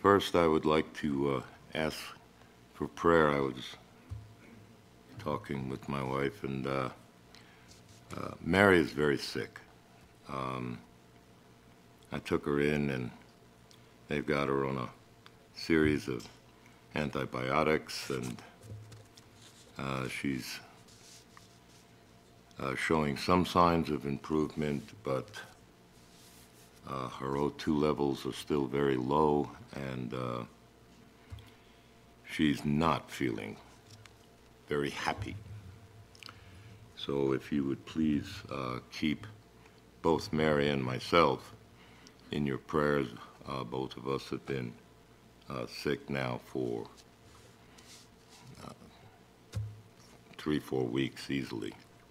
First, I would like to ask for prayer. I was talking with my wife, and Mary is very sick. I took her in, and they've got her on a series of antibiotics, and she's showing some signs of improvement, but her O2 levels are still very low, and she's not feeling very happy. So if you would please keep both Mary and myself in your prayers. Both of us have been sick now for 3-4 weeks easily.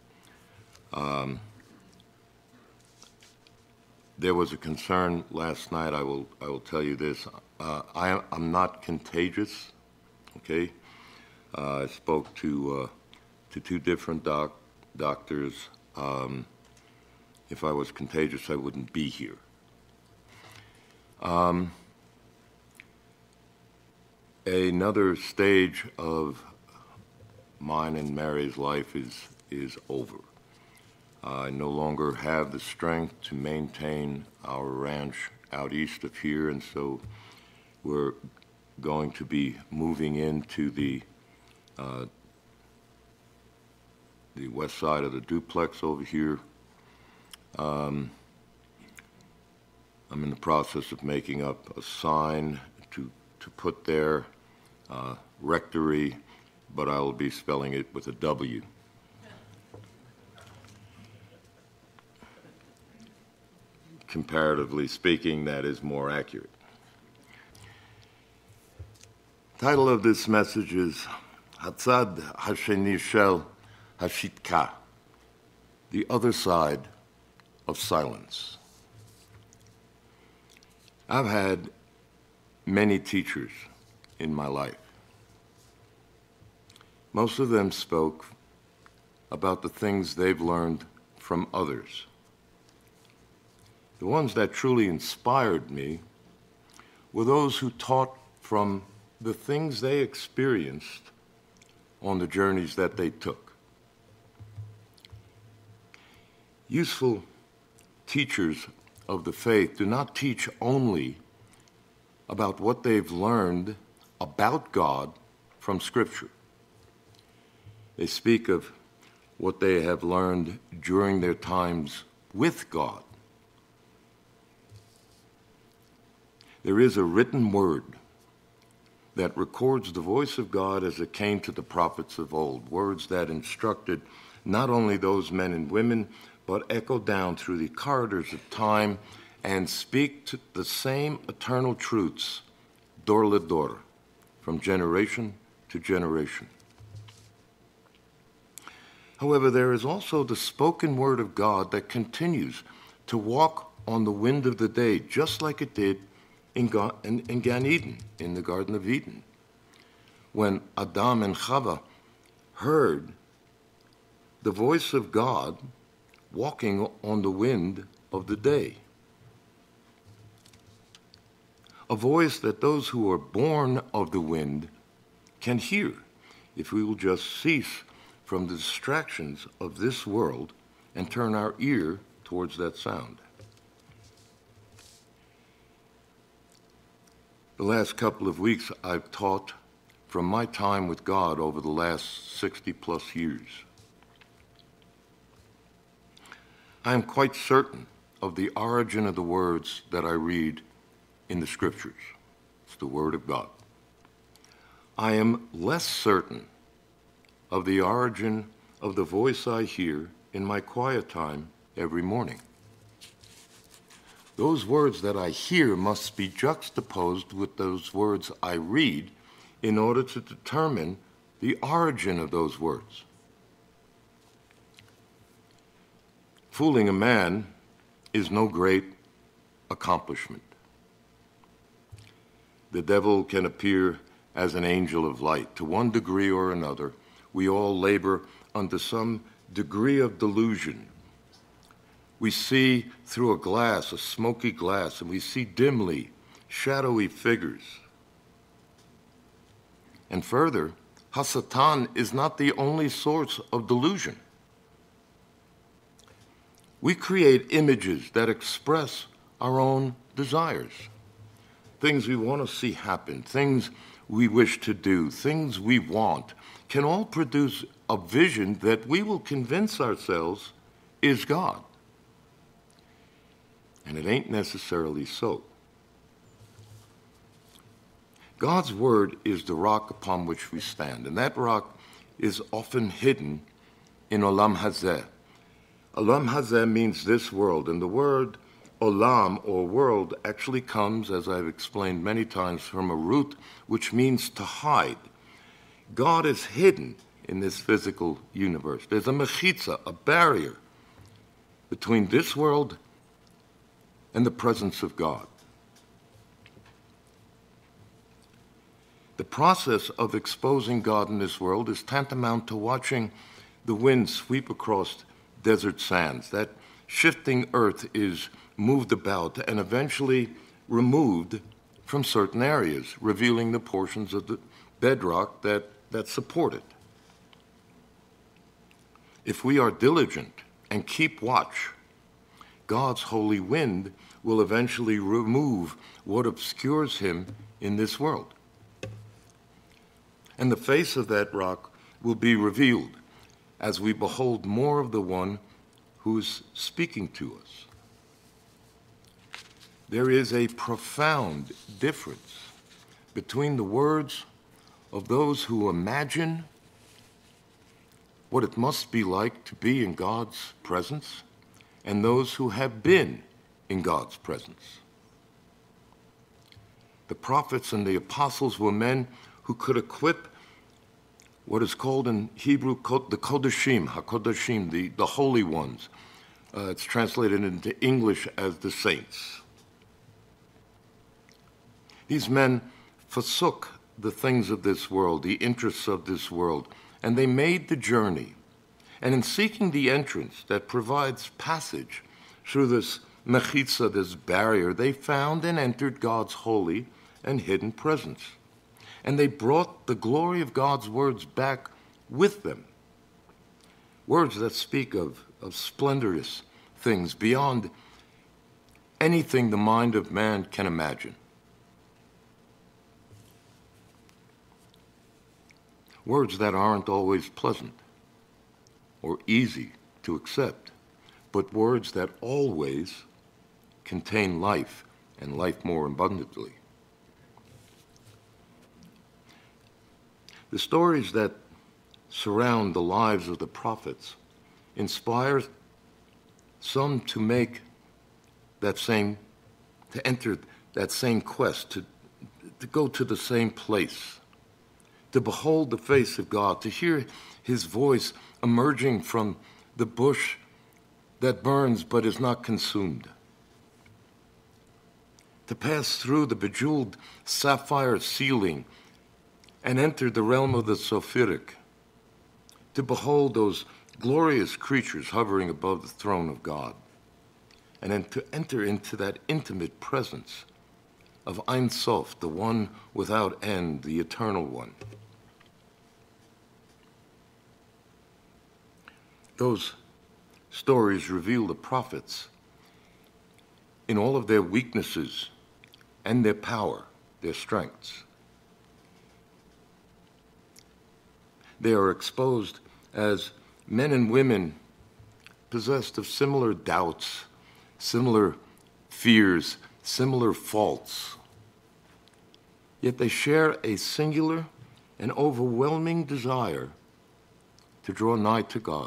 There was a concern last night. I will tell you this. I'm not contagious. Okay. I spoke to 2 different doctors. If I was contagious, I wouldn't be here. Another stage of mine and Mary's life is over. I no longer have the strength to maintain our ranch out east of here, and so we're going to be moving into the west side of the duplex over here. I'm in the process of making up a sign to put there, rectory, but I will be spelling it with a W. Comparatively speaking, that is more accurate. The title of this message is Hatzad Hasheni Shel Hashitka, the other side of silence. I've had many teachers in my life. Most of them spoke about the things they've learned from others. The ones that truly inspired me were those who taught from the things they experienced on the journeys that they took. Useful teachers of the faith do not teach only about what they've learned about God from Scripture. They speak of what they have learned during their times with God. There is a written word that records the voice of God as it came to the prophets of old, words that instructed not only those men and women, but echo down through the corridors of time and speak to the same eternal truths, dor le dor, from generation to generation. However, there is also the spoken word of God that continues to walk on the wind of the day, just like it did in Gan Eden, in the Garden of Eden, when Adam and Chava heard the voice of God walking on the wind of the day. A voice that those who are born of the wind can hear if we will just cease from the distractions of this world and turn our ear towards that sound. The last couple of weeks I've taught from my time with God over the last 60 plus years. I am quite certain of the origin of the words that I read in the Scriptures. It's the Word of God. I am less certain of the origin of the voice I hear in my quiet time every morning. Those words that I hear must be juxtaposed with those words I read in order to determine the origin of those words. Fooling a man is no great accomplishment. The devil can appear as an angel of light. To one degree or another, we all labor under some degree of delusion. We see through a glass, a smoky glass, and we see dimly shadowy figures. And further, Hasatan is not the only source of delusion. We create images that express our own desires, things we want to see happen, things we wish to do, things we want, can all produce a vision that we will convince ourselves is God. And it ain't necessarily so. God's word is the rock upon which we stand, and that rock is often hidden in Olam Hazeh. Olam Hazeh means this world, and the word Olam, or world, actually comes, as I've explained many times, from a root which means to hide. God is hidden in this physical universe. There's a mechitza, a barrier, between this world and the presence of God. The process of exposing God in this world is tantamount to watching the wind sweep across desert sands. That shifting earth is moved about and eventually removed from certain areas, revealing the portions of the bedrock that support it. If we are diligent and keep watch, God's holy wind will eventually remove what obscures him in this world. And the face of that rock will be revealed as we behold more of the one who's speaking to us. There is a profound difference between the words of those who imagine what it must be like to be in God's presence and those who have been in God's presence. The prophets and the apostles were men who could equip what is called in Hebrew the Kodashim, HaKodashim, the holy ones. It's translated into English as the saints. These men forsook the things of this world, the interests of this world, and they made the journey. And in seeking the entrance that provides passage through this mechitza, this barrier, they found and entered God's holy and hidden presence. And they brought the glory of God's words back with them. Words that speak of splendorous things beyond anything the mind of man can imagine. Words that aren't always pleasant or easy to accept, but words that always contain life, and life more abundantly. The stories that surround the lives of the prophets inspire some to make that same, to enter that same quest, to go to the same place, to behold the face of God, to hear his voice emerging from the bush that burns but is not consumed, to pass through the bejeweled sapphire ceiling and enter the realm of the Sophiric, to behold those glorious creatures hovering above the throne of God, and then to enter into that intimate presence of Ein Sof, the one without end, the eternal one. Those stories reveal the prophets in all of their weaknesses and their power, their strengths. They are exposed as men and women possessed of similar doubts, similar fears, similar faults. Yet they share a singular and overwhelming desire to draw nigh to God.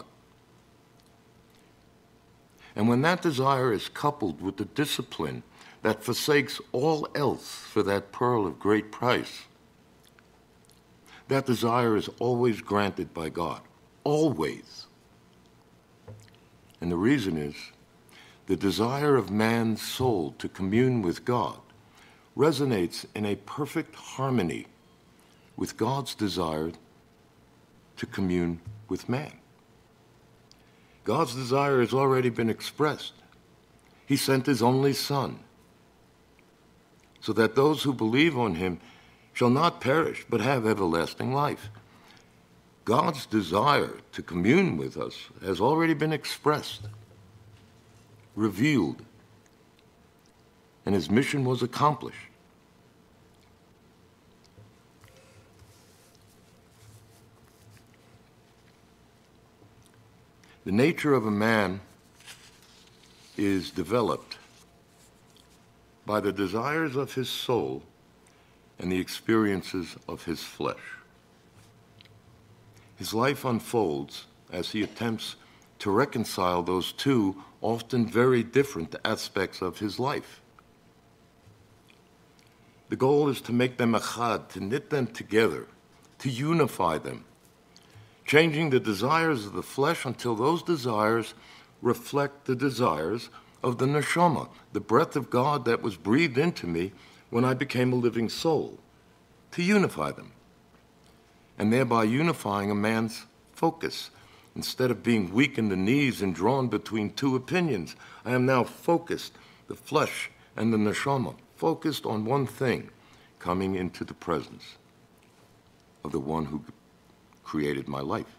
And when that desire is coupled with the discipline that forsakes all else for that pearl of great price, that desire is always granted by God, always. And the reason is the desire of man's soul to commune with God resonates in a perfect harmony with God's desire to commune with man. God's desire has already been expressed. He sent his only Son so that those who believe on him shall not perish, but have everlasting life. God's desire to commune with us has already been expressed, revealed, and his mission was accomplished. The nature of a man is developed by the desires of his soul and the experiences of his flesh. His life unfolds as he attempts to reconcile those two often very different aspects of his life. The goal is to make them echad, to knit them together, to unify them, changing the desires of the flesh until those desires reflect the desires of the neshama, the breath of God that was breathed into me when I became a living soul, to unify them, and thereby unifying a man's focus. Instead of being weak in the knees and drawn between two opinions, I am now focused, the flesh and the neshama, focused on one thing, coming into the presence of the one who created my life.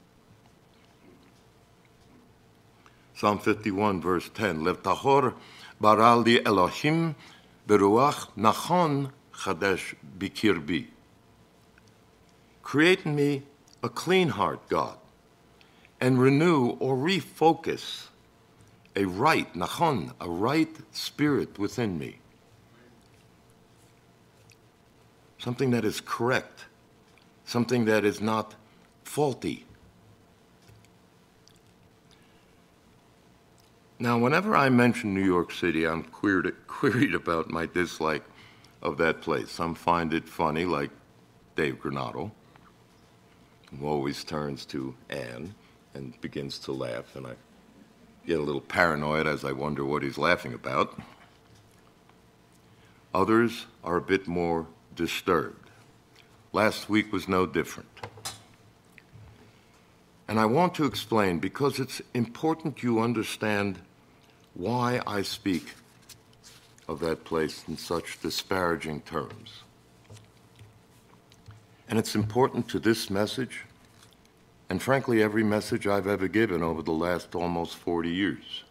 Psalm 51, verse 10, Lev tahor baral li Elohim beruach nachon chadesh bikirbi. Create in me a clean heart, God, and renew or refocus a right, nachon, a right spirit within me. Something that is correct, something that is not faulty. Now, whenever I mention New York City, I'm queried about my dislike of that place. Some find it funny, like Dave Granado, who always turns to Anne and begins to laugh, and I get a little paranoid as I wonder what he's laughing about. Others are a bit more disturbed. Last week was no different. And I want to explain, because it's important you understand why I speak of that place in such disparaging terms. And it's important to this message, and frankly, every message I've ever given over the last almost 40 years.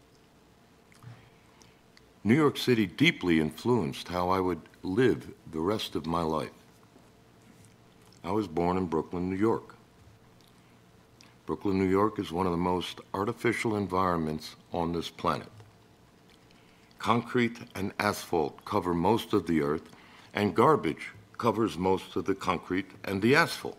New York City deeply influenced how I would live the rest of my life. I was born in Brooklyn, New York. Brooklyn, New York is one of the most artificial environments on this planet. Concrete and asphalt cover most of the earth, and garbage covers most of the concrete and the asphalt.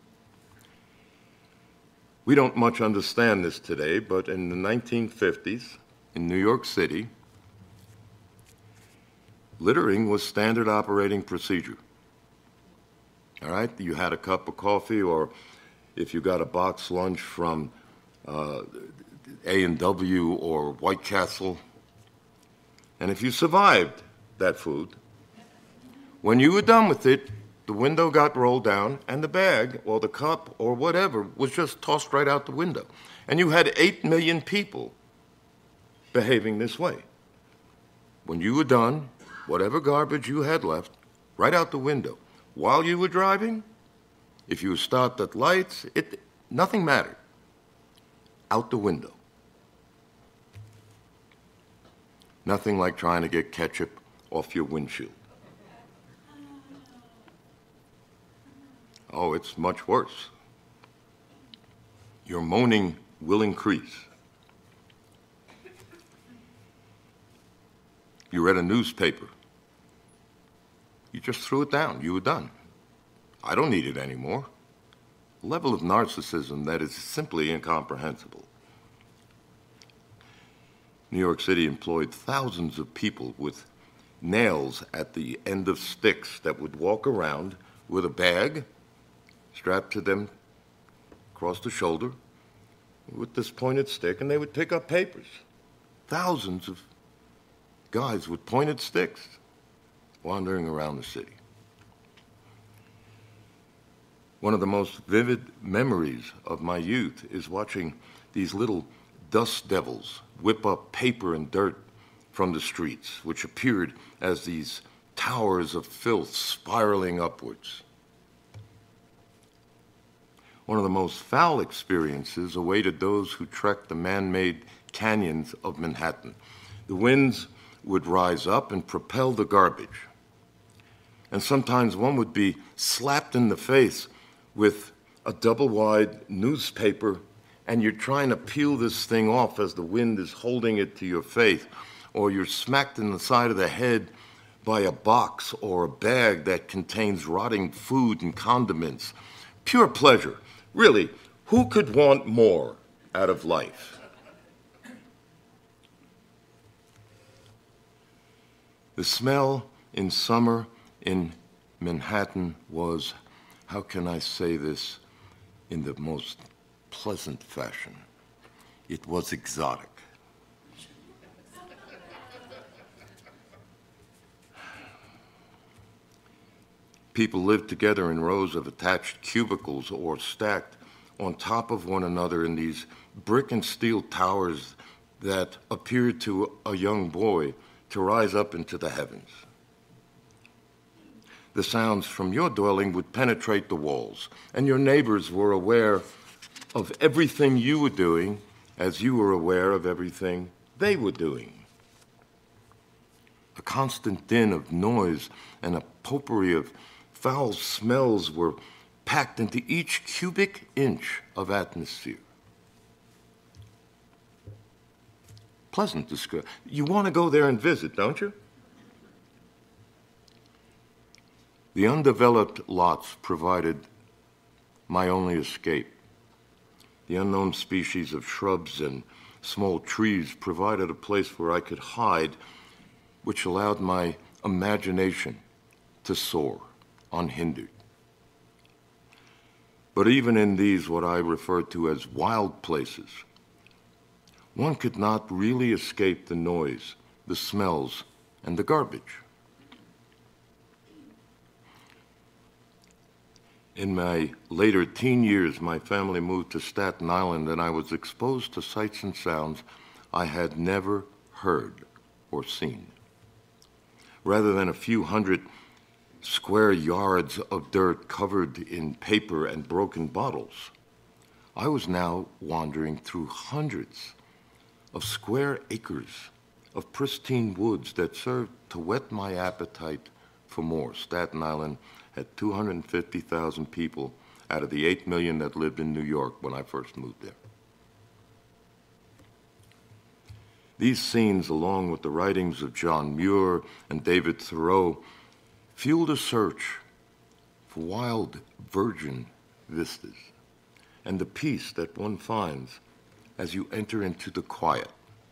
We don't much understand this today, but in the 1950s, in New York City, littering was standard operating procedure. All right, you had a cup of coffee, or if you got a box lunch from A&W or White Castle, and if you survived that food, when you were done with it, the window got rolled down, and the bag or the cup or whatever was just tossed right out the window. And you had 8 million people behaving this way. When you were done, whatever garbage you had left, right out the window. While you were driving, if you stopped at lights, nothing mattered. Out the window. Nothing like trying to get ketchup off your windshield. Oh, it's much worse. Your moaning will increase. You read a newspaper. You just threw it down. You were done. I don't need it anymore. A level of narcissism that is simply incomprehensible. New York City employed thousands of people with nails at the end of sticks that would walk around with a bag strapped to them across the shoulder with this pointed stick, and they would pick up papers. Thousands of guys with pointed sticks wandering around the city. One of the most vivid memories of my youth is watching these little dust devils whip up paper and dirt from the streets, which appeared as these towers of filth spiraling upwards. One of the most foul experiences awaited those who trekked the man-made canyons of Manhattan. The winds would rise up and propel the garbage. And sometimes one would be slapped in the face with a double-wide newspaper, and you're trying to peel this thing off as the wind is holding it to your face, or you're smacked in the side of the head by a box or a bag that contains rotting food and condiments. Pure pleasure. Really, who could want more out of life? The smell in summer in Manhattan was, how can I say this in the most pleasant fashion? It was exotic. People lived together in rows of attached cubicles or stacked on top of one another in these brick and steel towers that appeared to a young boy to rise up into the heavens. The sounds from your dwelling would penetrate the walls, and your neighbors were aware of everything you were doing as you were aware of everything they were doing. A constant din of noise and a potpourri of foul smells were packed into each cubic inch of atmosphere. Pleasant description. You want to go there and visit, don't you? The undeveloped lots provided my only escape. The unknown species of shrubs and small trees provided a place where I could hide, which allowed my imagination to soar unhindered. But even in these, what I refer to as wild places, one could not really escape the noise, the smells, and the garbage. In my later teen years, my family moved to Staten Island, and I was exposed to sights and sounds I had never heard or seen. Rather than a few hundred square yards of dirt covered in paper and broken bottles, I was now wandering through hundreds of square acres of pristine woods that served to whet my appetite for more. Staten Island had 250,000 people out of the 8 million that lived in New York when I first moved there. These scenes, along with the writings of John Muir and David Thoreau, fueled a search for wild, virgin vistas and the peace that one finds as you enter into the quiet.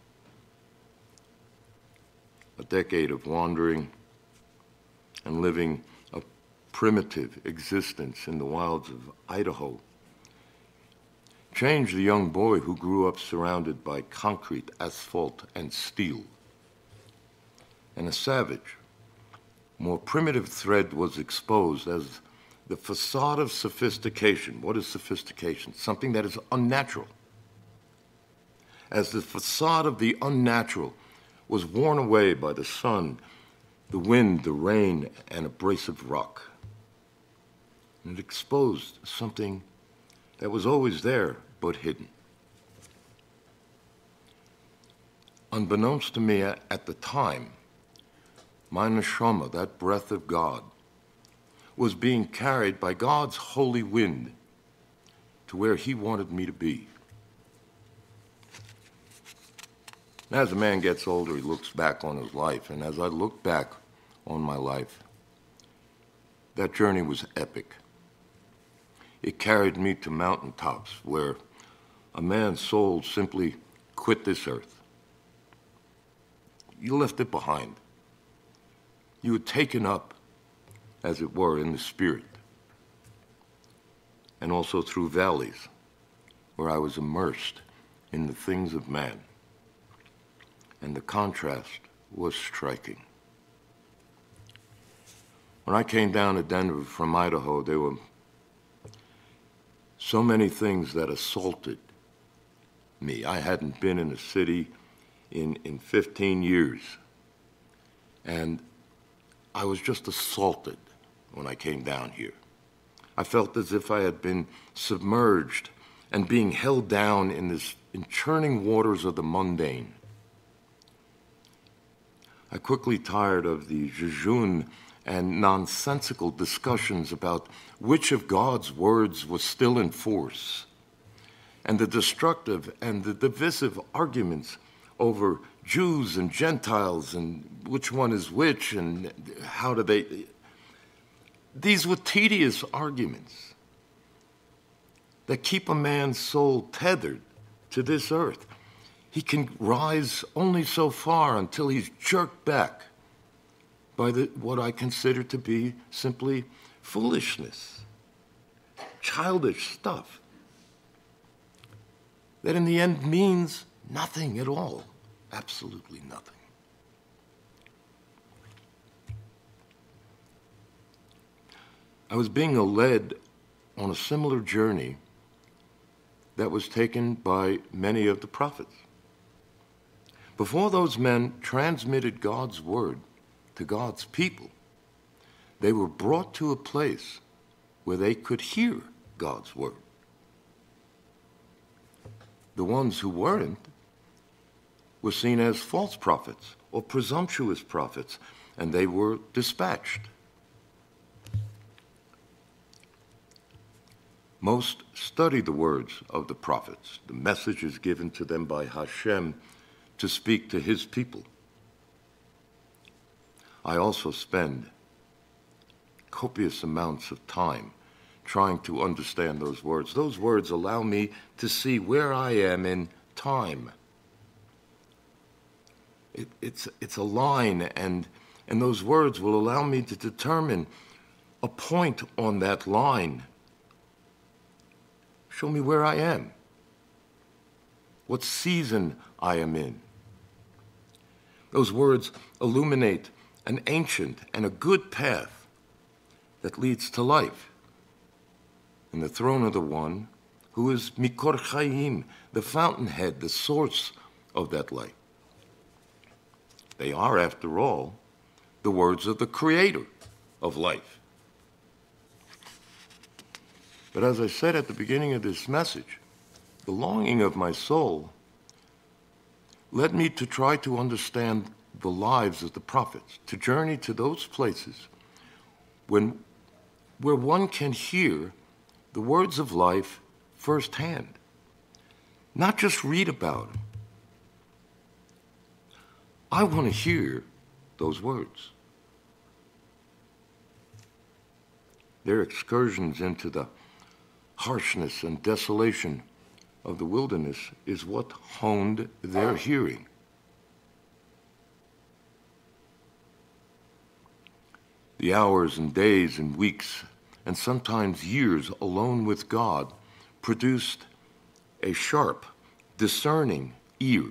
A decade of wandering and living a primitive existence in the wilds of Idaho changed the young boy who grew up surrounded by concrete, asphalt, and steel. And a savage, more primitive thread was exposed as the facade of sophistication. What is sophistication? Something that is unnatural. As the facade of the unnatural was worn away by the sun, the wind, the rain, and abrasive rock. And it exposed something that was always there but hidden. Unbeknownst to me at the time, my neshama, that breath of God, was being carried by God's holy wind to where he wanted me to be. As a man gets older, he looks back on his life, and as I look back on my life, that journey was epic. It carried me to mountaintops where a man's soul simply quit this earth. You left it behind. You were taken up, as it were, in the spirit, and also through valleys where I was immersed in the things of man. And the contrast was striking. When I came down to Denver from Idaho, there were so many things that assaulted me. I hadn't been in a city in 15 years. And I was just assaulted when I came down here. I felt as if I had been submerged and being held down in churning waters of the mundane. I quickly tired of the jejune and nonsensical discussions about which of God's words was still in force, and the destructive and the divisive arguments over Jews and Gentiles and which one is which and how do they... These were tedious arguments that keep a man's soul tethered to this earth. He can rise only so far until he's jerked back by what I consider to be simply foolishness, childish stuff, that in the end means nothing at all, absolutely nothing. I was being led on a similar journey that was taken by many of the prophets. Before those men transmitted God's word to God's people, they were brought to a place where they could hear God's word. The ones who weren't were seen as false prophets or presumptuous prophets, and they were dispatched. Most study the words of the prophets, the messages given to them by Hashem to speak to his people. I also spend copious amounts of time trying to understand those words. Those words allow me to see where I am in time. It's a line, and those words will allow me to determine a point on that line. Show me where I am, what season I am in. Those words illuminate an ancient and a good path that leads to life and the throne of the one who is Mikor Chaim, the fountainhead, the source of that light. They are, after all, the words of the creator of life. But as I said at the beginning of this message, the longing of my soul led me to try to understand the lives of the prophets, to journey to those places where one can hear the words of life firsthand, not just read about them. I want to hear those words. Their excursions into the harshness and desolation of the wilderness is what honed their hearing. The hours and days and weeks and sometimes years alone with God produced a sharp, discerning ear.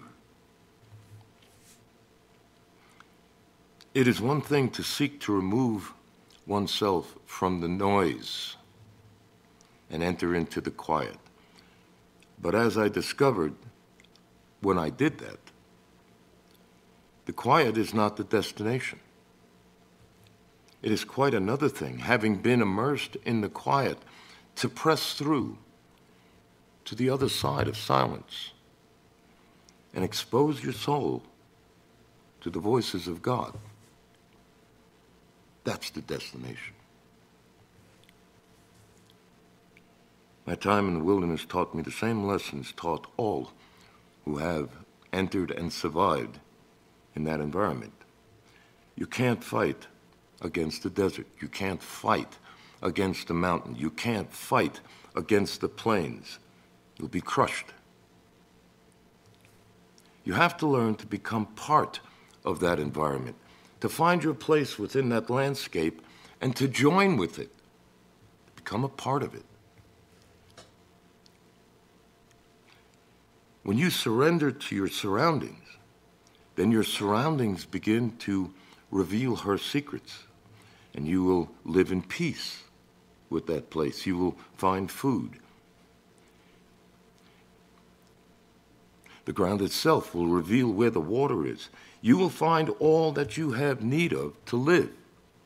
It is one thing to seek to remove oneself from the noise and enter into the quiet. But as I discovered when I did that, the quiet is not the destination. It is quite another thing, having been immersed in the quiet, to press through to the other side of silence and expose your soul to the voices of God. That's the destination. My time in the wilderness taught me the same lessons taught all who have entered and survived in that environment. You can't fight against the desert. You can't fight against the mountain. You can't fight against the plains. You'll be crushed. You have to learn to become part of that environment, to find your place within that landscape and to join with it, become a part of it. When you surrender to your surroundings, then your surroundings begin to reveal her secrets, and you will live in peace with that place. You will find food. The ground itself will reveal where the water is. You will find all that you have need of to live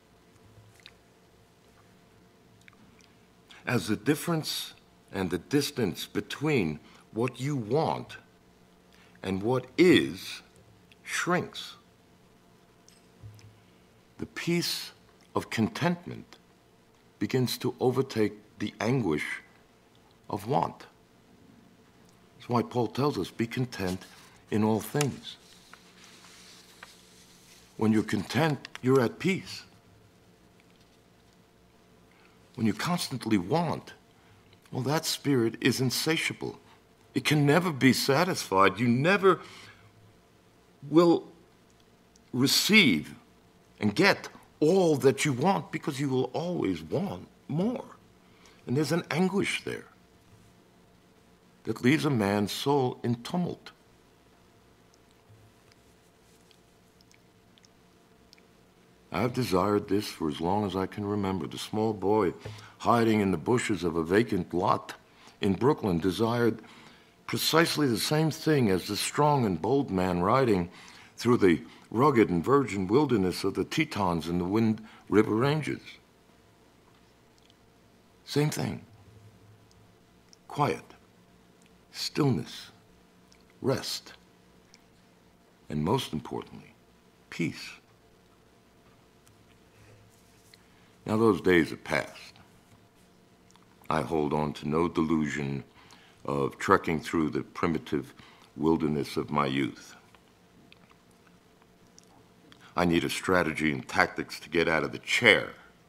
as the difference and the distance between what you want and what is shrinks. The peace of contentment begins to overtake the anguish of want. That's why Paul tells us, be content in all things. When you're content, you're at peace. When you constantly want, well, that spirit is insatiable. It can never be satisfied. You never will receive and get all that you want because you will always want more. And there's an anguish there that leaves a man's soul in tumult. I've desired this for as long as I can remember. The small boy hiding in the bushes of a vacant lot in Brooklyn desired precisely the same thing as the strong and bold man riding through the rugged and virgin wilderness of the Tetons and the Wind River Ranges. Same thing. Quiet, stillness, rest, and most importantly, peace. Now those days are past. I hold on to no delusion of trekking through the primitive wilderness of my youth. I need a strategy and tactics to get out of the chair.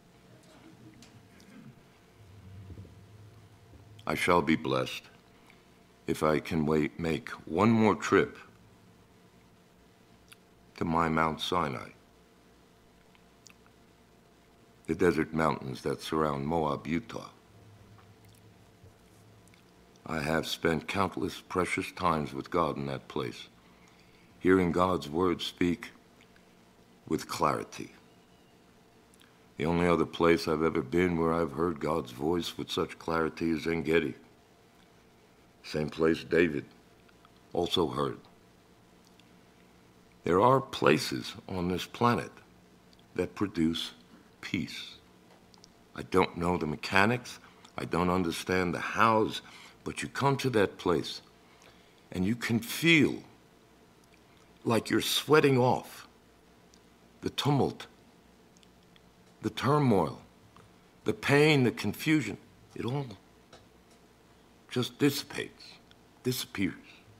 I shall be blessed if I can make one more trip to my Mount Sinai, the desert mountains that surround Moab, Utah. I have spent countless precious times with God in that place, hearing God's word speak with clarity. The only other place I've ever been where I've heard God's voice with such clarity is En-Gedi. Same place David also heard. There are places on this planet that produce peace. I don't know the mechanics, I don't understand the hows, but you come to that place and you can feel like you're sweating off the tumult, the turmoil, the pain, the confusion. It all just dissipates, disappears.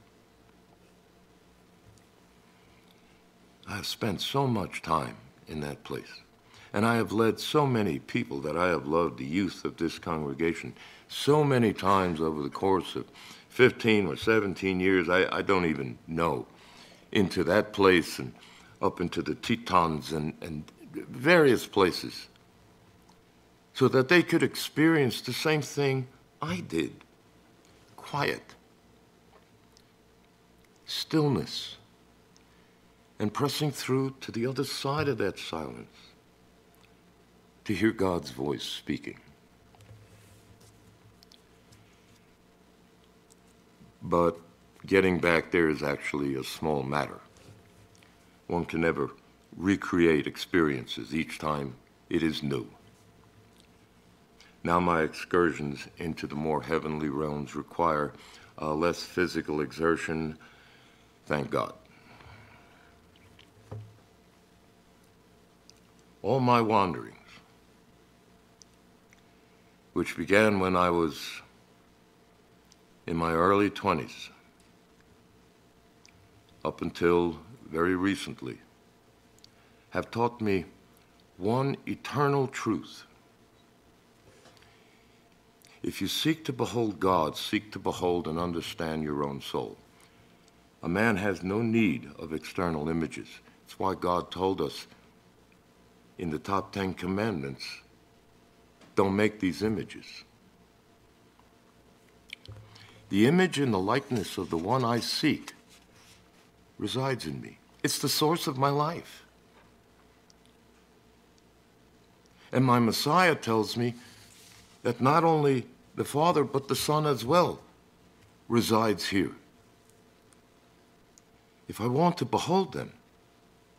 I have spent so much time in that place. And I have led so many people that I have loved, the youth of this congregation, so many times over the course of 15 or 17 years, I don't even know, into that place and up into the Tetons and various places, so that they could experience the same thing I did. Quiet, stillness, and pressing through to the other side of that silence, to hear God's voice speaking. But getting back there is actually a small matter. One can never recreate experiences each time it is new. Now my excursions into the more heavenly realms require less physical exertion, thank God. All my wanderings, which began when I was in my early 20s, up until very recently, have taught me one eternal truth. If you seek to behold God, seek to behold and understand your own soul. A man has no need of external images. It's why God told us in the top 10 commandments, don't make these images. The image and the likeness of the one I seek resides in me. It's the source of my life. And my Messiah tells me that not only the Father, but the Son as well resides here. If I want to behold them,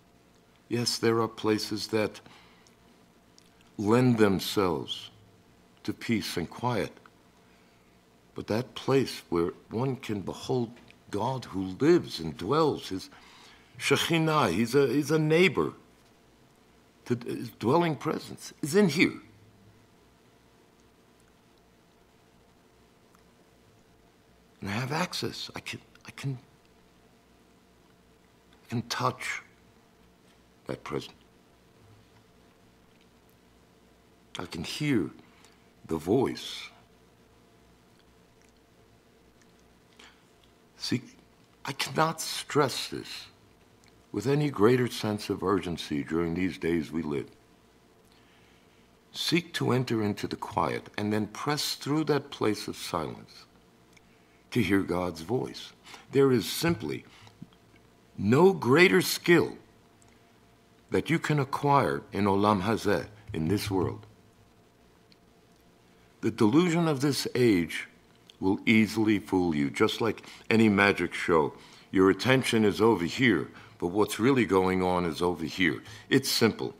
yes, there are places that lend themselves to peace and quiet, but that place where one can behold God who lives and dwells, his Shekhinah, he's a neighbor, his dwelling presence is in here. And I have access. I can touch that presence. I can hear the voice. See, I cannot stress this with any greater sense of urgency during these days we live. Seek to enter into the quiet and then press through that place of silence to hear God's voice. There is simply no greater skill that you can acquire in Olam Hazeh, in this world. The delusion of this age will easily fool you, just like any magic show. Your attention is over here, but what's really going on is over here. It's simple.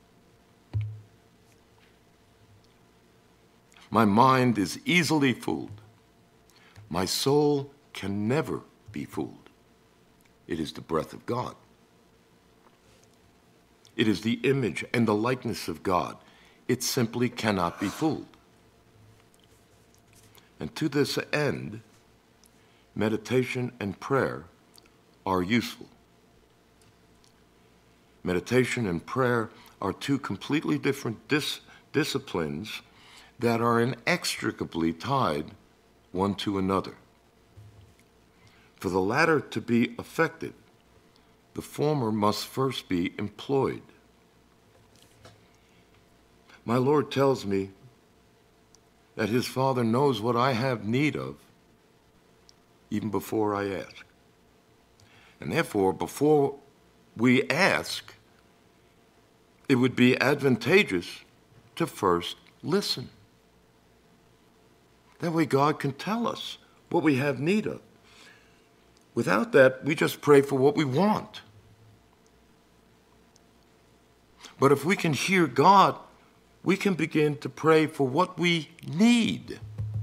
My mind is easily fooled. My soul can never be fooled. It is the breath of God. It is the image and the likeness of God. It simply cannot be fooled. And to this end, meditation and prayer are useful. Meditation and prayer are two completely different disciplines that are inextricably tied one to another. For the latter to be effective, the former must first be employed. My Lord tells me that his Father knows what I have need of even before I ask. And therefore, before we ask, it would be advantageous to first listen. That way God can tell us what we have need of. Without that, we just pray for what we want. But if we can hear God, we can begin to pray for what we need.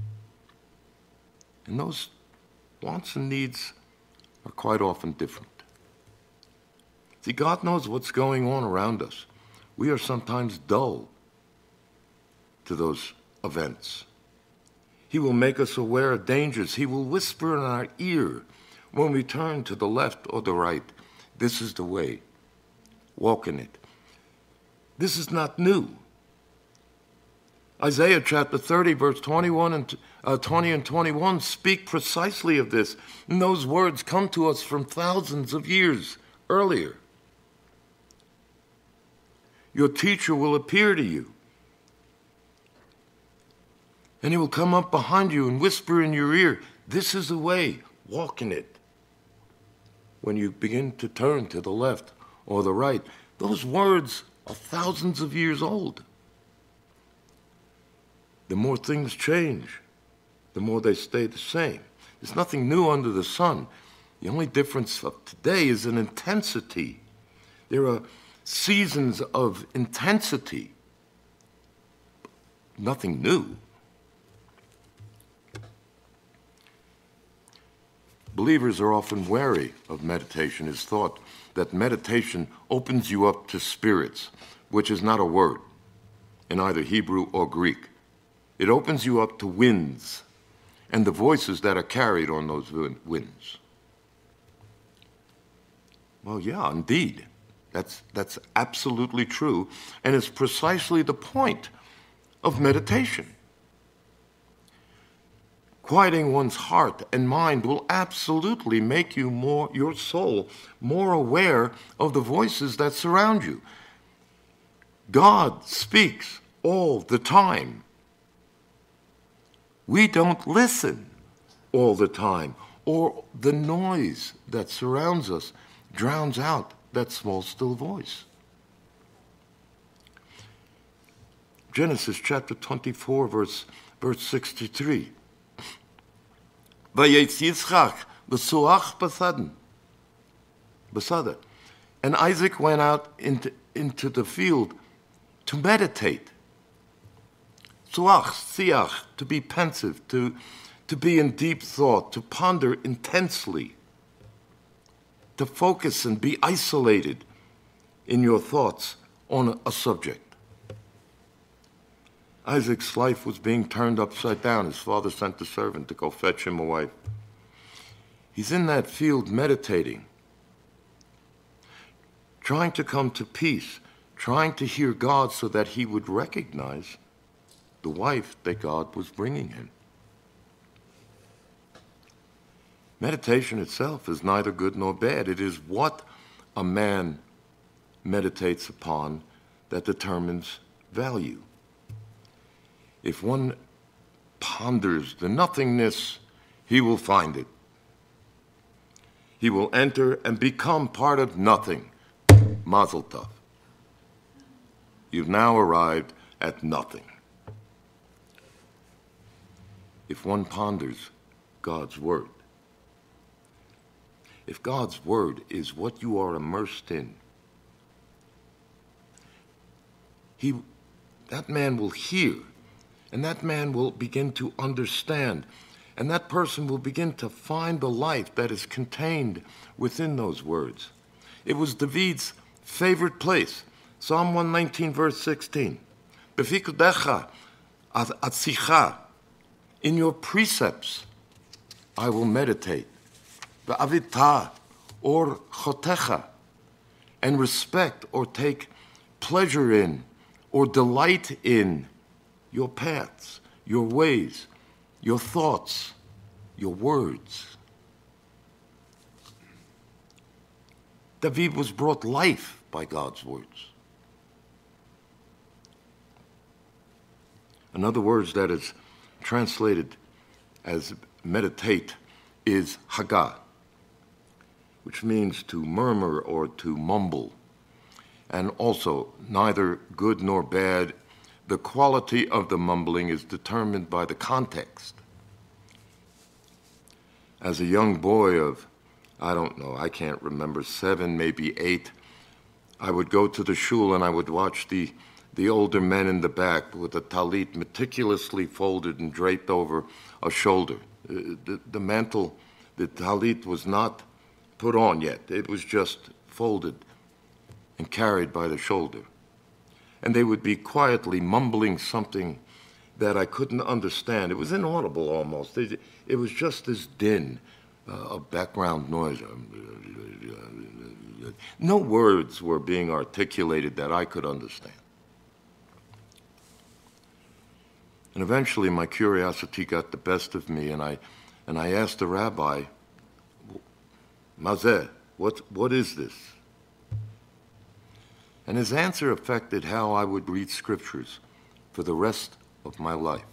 And those wants and needs are quite often different. See, God knows what's going on around us. We are sometimes dull to those events. He will make us aware of dangers. He will whisper in our ear when we turn to the left or the right. This is the way. Walk in it. This is not new. Isaiah chapter 30, verse 20 and 21 speak precisely of this. And those words come to us from thousands of years earlier. Your teacher will appear to you, and he will come up behind you and whisper in your ear, this is the way, walk in it. When you begin to turn to the left or the right, those words are thousands of years old. The more things change, the more they stay the same. There's nothing new under the sun. The only difference of today is in intensity. There are seasons of intensity. Nothing new. Believers are often wary of meditation. It's thought that meditation opens you up to spirits, which is not a word in either Hebrew or Greek. It opens you up to winds and the voices that are carried on those winds. Well, yeah, indeed. That's absolutely true, and it's precisely the point of meditation. Quieting one's heart and mind will absolutely make you your soul more aware of the voices that surround you. God speaks all the time. We don't listen all the time, or the noise that surrounds us drowns out that small, still voice. Genesis chapter 24, verse 63. Vayetz Yitzchak l'suach basada. And Isaac went out into the field to meditate. Tzuach, siach, to be pensive, to be in deep thought, to ponder intensely, to focus and be isolated in your thoughts on a subject. Isaac's life was being turned upside down. His father sent a servant to go fetch him a wife. He's in that field meditating, trying to come to peace, trying to hear God so that he would recognize the wife that God was bringing him. Meditation itself is neither good nor bad. It is what a man meditates upon that determines value. If one ponders the nothingness, he will find it. He will enter and become part of nothing. Mazel tov. You've now arrived at nothing. If one ponders God's word, if God's word is what you are immersed in, that man will hear, and that man will begin to understand, and that person will begin to find the life that is contained within those words. It was David's favorite place. Psalm 119, verse 16. Befikudecha atzicha, in your precepts I will meditate. Ve'avita or chotecha, and respect or take pleasure in or delight in your paths, your ways, your thoughts, your words. David was brought life by God's words. Another word that is translated as meditate is hagah, which means to murmur or to mumble, and also neither good nor bad. The quality of the mumbling is determined by the context. As a young boy of, I can't remember, 7, maybe 8, I would go to the shul and I would watch the older men in the back with a talit meticulously folded and draped over a shoulder. The mantle, the talit was not put on yet. It was just folded and carried by the shoulder. And they would be quietly mumbling something that I couldn't understand. It was inaudible almost. It was just this din of background noise. No words were being articulated that I could understand. And eventually my curiosity got the best of me, and I asked the rabbi, Mazeh, what is this? And his answer affected how I would read scriptures for the rest of my life.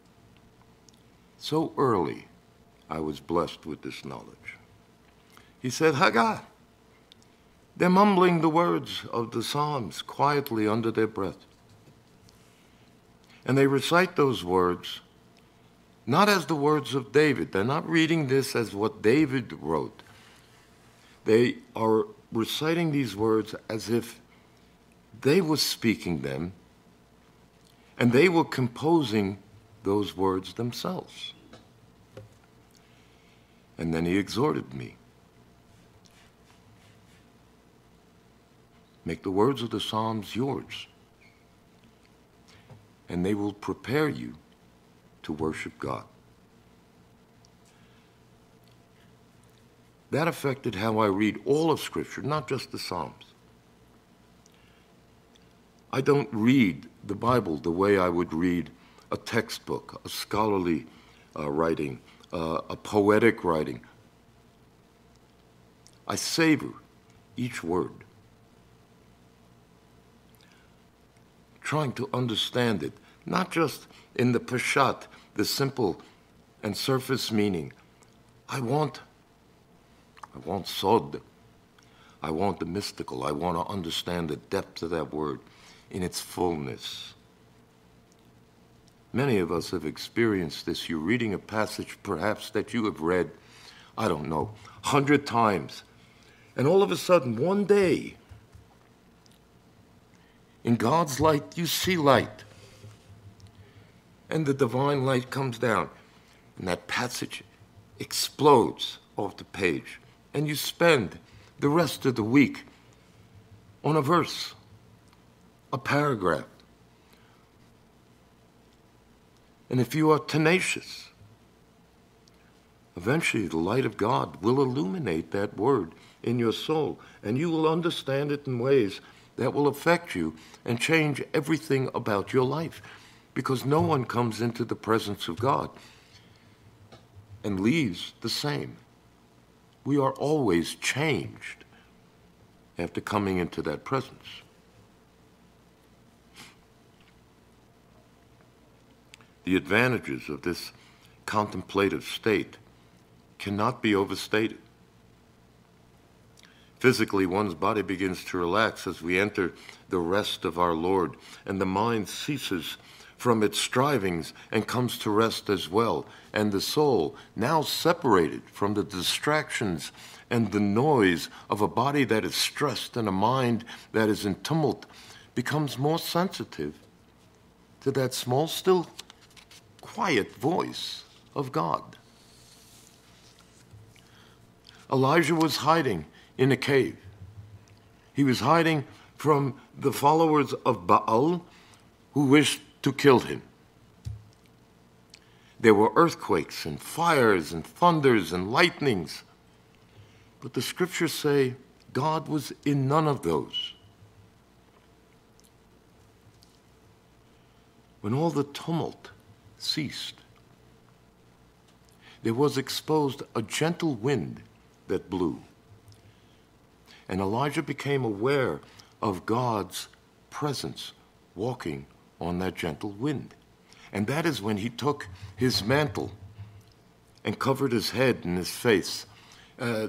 So early, I was blessed with this knowledge. He said, Hagah, they're mumbling the words of the Psalms quietly under their breath. And they recite those words not as the words of David. They're not reading this as what David wrote. They are reciting these words as if they were speaking them, and they were composing those words themselves. And then he exhorted me. Make the words of the Psalms yours, and they will prepare you to worship God. That affected how I read all of Scripture, not just the Psalms. I don't read the Bible the way I would read a textbook, a scholarly writing, a poetic writing. I savor each word, trying to understand it, not just in the pashat, the simple and surface meaning. I want sod. I want the mystical. I want to understand the depth of that word in its fullness. Many of us have experienced this. You're reading a passage perhaps that you have read, 100 times. And all of a sudden, one day, in God's light, you see light. and the divine light comes down, and that passage explodes off the page, and you spend the rest of the week on a verse, a paragraph. And if you are tenacious, eventually the light of God will illuminate that word in your soul, and you will understand it in ways that will affect you and change everything about your life, because no one comes into the presence of God and leaves the same. We are always changed after coming into that presence. The advantages of this contemplative state cannot be overstated. Physically, one's body begins to relax as we enter the rest of our Lord, and the mind ceases from its strivings and comes to rest as well. And the soul, now separated from the distractions and the noise of a body that is stressed and a mind that is in tumult, becomes more sensitive to that small, still, quiet voice of God. Elijah was hiding in a cave. He was hiding from the followers of Baal who wished to kill him. There were earthquakes and fires and thunders and lightnings. But the scriptures say God was in none of those. When all the tumult ceased, there was exposed a gentle wind that blew. And Elijah became aware of God's presence walking on that gentle wind. And that is when he took his mantle and covered his head and his face. A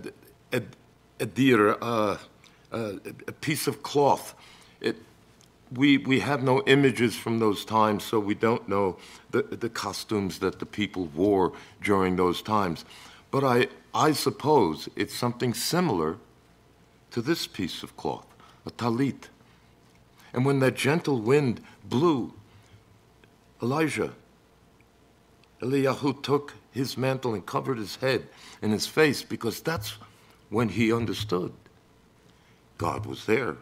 piece of cloth. We have no images from those times, so we don't know the costumes that the people wore during those times. But I suppose it's something similar to this piece of cloth, a talit. And when that gentle wind blew, Eliyahu took his mantle and covered his head and his face, because that's when he understood God was there.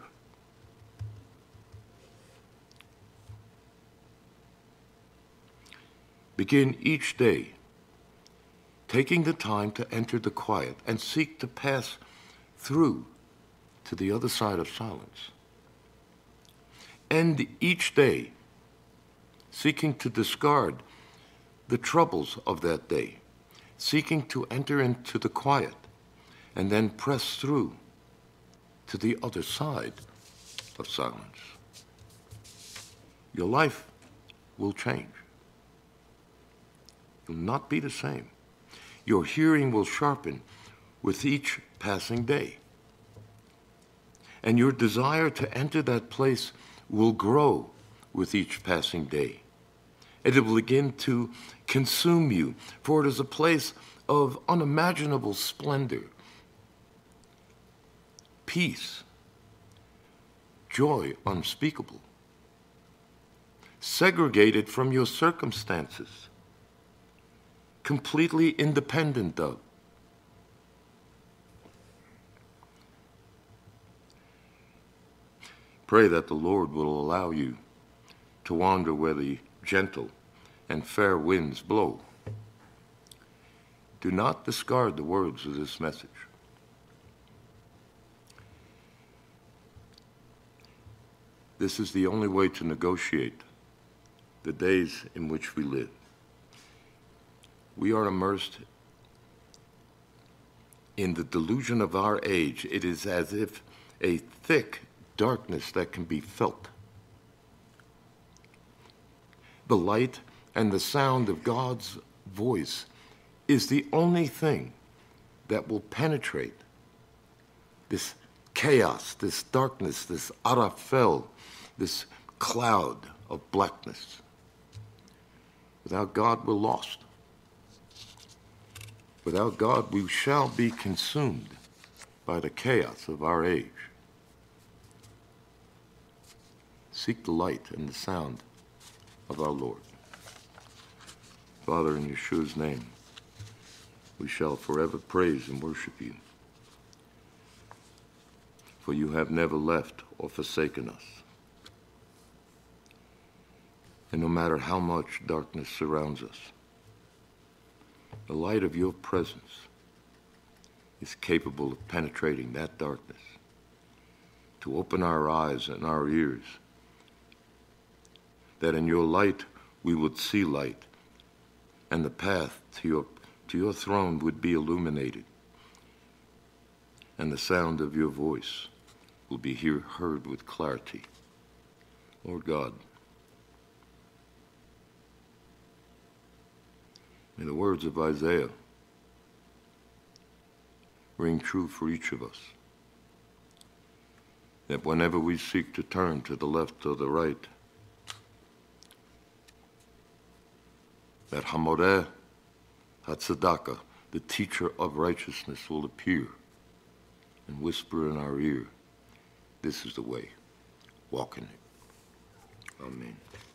Begin each day taking the time to enter the quiet and seek to pass through to the other side of silence. End each day seeking to discard the troubles of that day, seeking to enter into the quiet, and then press through to the other side of silence. Your life will change. You'll not be the same. Your hearing will sharpen with each passing day. And your desire to enter that place will grow with each passing day. And it will begin to consume you, for it is a place of unimaginable splendor, peace, joy unspeakable, segregated from your circumstances, completely independent of. Pray that the Lord will allow you to wander where the gentle and fair winds blow. Do not discard the words of this message. This is the only way to negotiate the days in which we live. We are immersed in the delusion of our age. It is as if a thick darkness that can be felt. The light and the sound of God's voice is the only thing that will penetrate this chaos, this darkness, this arafel, this cloud of blackness. Without God, we're lost. Without God, we shall be consumed by the chaos of our age. Seek the light and the sound of our Lord. Father, in Yeshua's name, we shall forever praise and worship you, for you have never left or forsaken us. And no matter how much darkness surrounds us, the light of your presence is capable of penetrating that darkness, to open our eyes and our ears, that in your light we would see light, and the path to your throne would be illuminated, and the sound of your voice will be heard with clarity. Lord God, may the words of Isaiah ring true for each of us, that whenever we seek to turn to the left or the right, that Hamoreh Hatzedakah, the teacher of righteousness, will appear and whisper in our ear, this is the way, walk in it. Amen.